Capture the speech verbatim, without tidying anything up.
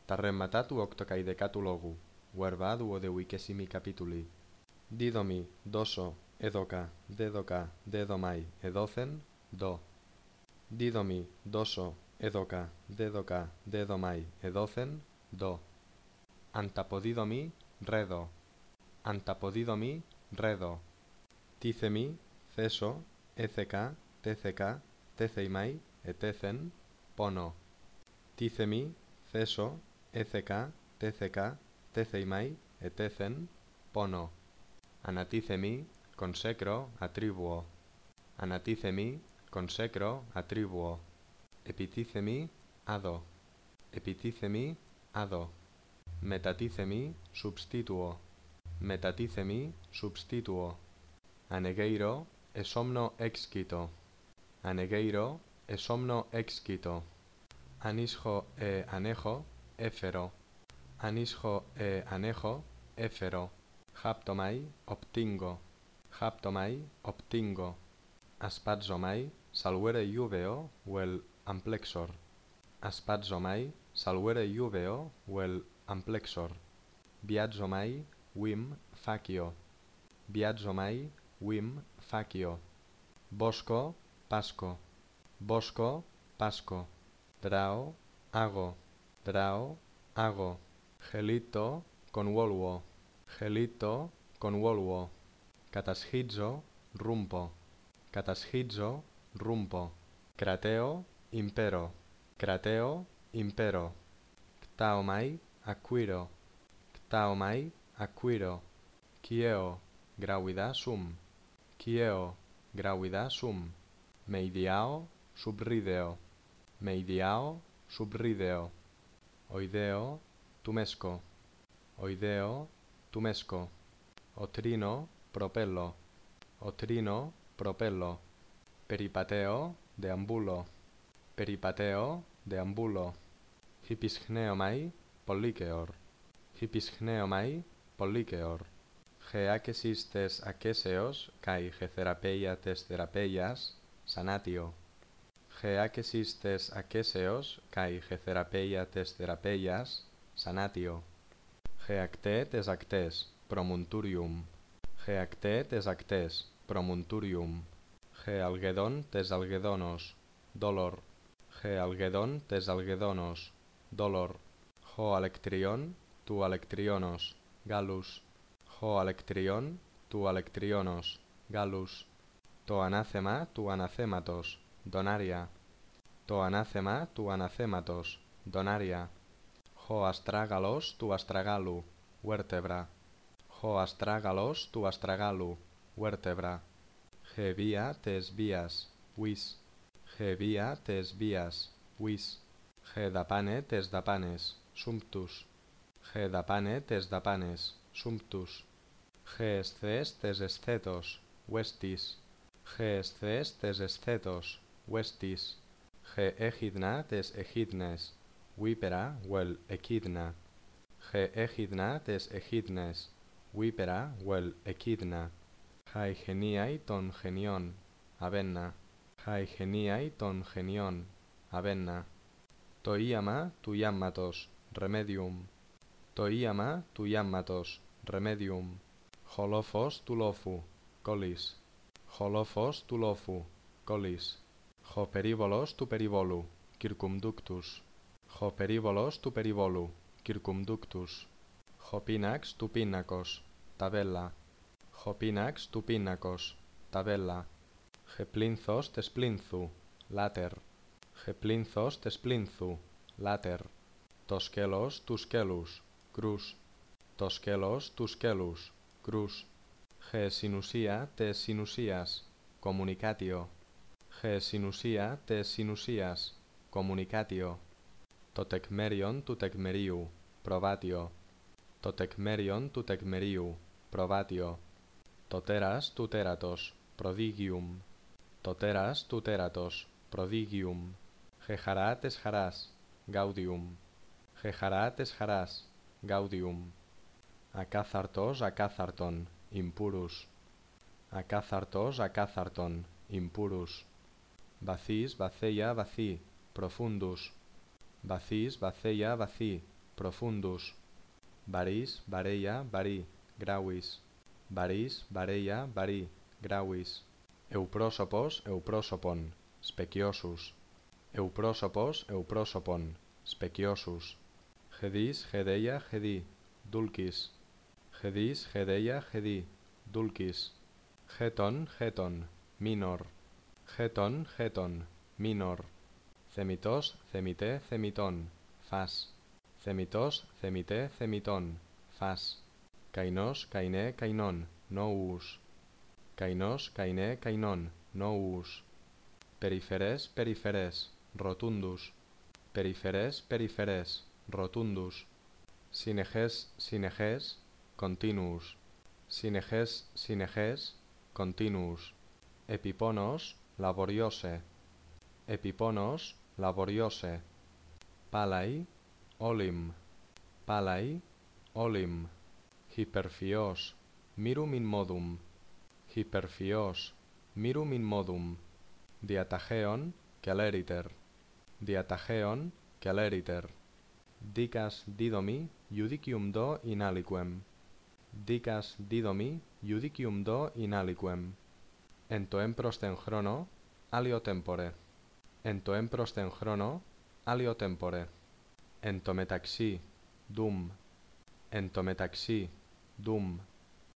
Tarremmatatu octocaidecatu logu, verba duodeuicesimi capituli. Didomi, doso, edoca, dedoca, dedomai, edocen, do. Didomi, doso, edoca, dedoca, dedomai, edocen, do. Antapodidomi, redo. Antapodidomi, redo. Ticemi, ceso, ececa, tececa, teceimai, etecen, pono. Ticemi, ceso, ececa, tececa, teceimai, etecen, pono. Anaticemi, consecro, atribuo. Anaticemi, consecro, atribuo. Epiticemi, ado. Epiticemi, ado. Metaticemi, substituo. Metaticemi, substituo. Anegeiro, esomno excito. Anegeiro, esomno excito. Anisjo e anejo, éfero. Anisjo e anejo, éfero. Haptomai, optingo. Haptomai, optingo. Aspazomai, salvere iuveo, vel amplexor. Aspazomai, salvere iuveo, vel amplexor. Viadzomai, vim, facio. Viadzomai, vim, facio. Bosco, pasco. Bosco, pasco. Drao, ago. Drao, ago. Gelito, convoluo. Gelito, convoluo. Cataschizo, rumpo. Cataschizo, rumpo. Crateo, impero. Crateo, impero. Ctaomai, acquiro. Ctaomai, acquiro. Quieo, gravida sum. Quieo, gravida sum. Meidiao, subrideo. Meidiao, subrideo. Oideo, tumesco. Oideo, tumesco. Otrino, propello. Otrino, propello. Peripateo, deambulo. Peripateo, deambulo. Hipischneomai, polliceor. Hipischneomai, polliceor. Geacesis tes aqueseos, kai getherapeia tes therapeias, sanatio. Geacesis tes aqueseos, kai getherapeia tes therapeias, sanatio. Geacte tes actes, promunturium. Geacte tes actes, promunturium. Gealgedon tes algedonos, dolor. Gealgedon tes algedonos, dolor. Ho alectrion, tu alectrionos, gallus. Ho alectrion, tu alectrionos, gallus. To anathema, tu anathematos, donaria. To anathema, tu anathematos, donaria. Ho astragalos, tu astragalu, vertebra. Ho astragalos, tu astragalu, vertebra. Ge via tes vias, vis. Ge via tes vias, vis. Ge dapane tes dapanes, sumptus. Ge dapane tes dapanes, sumptus. Ge esces tes escetos, vestis. Ge esces tes escetos, vestis. Ge echidna tes echidnes, vipera vel echidna. Ge echidna tes echidnes, vipera vel echidna. Hai geniai ton genion, avenna. Hai geniai ton genion, avenna. Toiama tu iammatos, remedium. Toiama tu iammatos, remedium. Holofos tu lofu, colis. Holofos tu lofu, colis. Ho perivolos tu perivolu, circumductus. Ho perivolos tu perivolu, circumductus. Ho pinax tu pinnacos, tabella. Ho pinax tu pinnacos, tabella. Ge plinthos tes plinthu, later. Ge plinthos tes plinthu, later. Toskelos tu skelus, crus. Toskelos tu skelus, crus. Ge sinusia tes sinusias, communicatio. Ge sinusia tes sinusias, communicatio. Totecmerion tu tecmeriu, probatio. Totecmerion tu tecmeriu, probatio. Toteras tu teratos, prodigium. Toteras tu teratos, prodigium. Geharat es haras, gaudium. Geharat es haras, gaudium. Acázartos acázarton, impurus. Acázartos acázarton, impurus. Bacis baceia baci, profundus. Bacis baceia baci, profundus, baris, bareia, bari, gravis, baris, bareia, bari, gravis, euprosopos, euprosopon, speciosus, euprosopos, euprosopon, speciosus, gedis, gedeia, gedi, dulcis, gedis, gedeia, gedi, dulcis, geton, geton, minor, geton, geton, minor, cemitos, cemite, cemiton, fas, cemitos, cemite, cemiton, fas, kainos, kaine, kainon, nous, kainos, kaine, kainon, nous, periferes, periferes, rotundus, periferes, periferes, rotundus, sineges, sineges, continuus, sineges, sineges, continuus, epiponos, laboriose, epiponos, laboriose, palai, olim, palai, olim, hyperfios, mirum in modum, hyperfios, mirum in modum, diatageon, celeriter, diatageon, celeriter, dicas didomi, judicium do in aliquem, dicas didomi, judicium do in aliquem, entoem prosten chrono, alio tempore, entoem prosten chrono, alio tempore, entometaxi, dum, entometaxi, dum,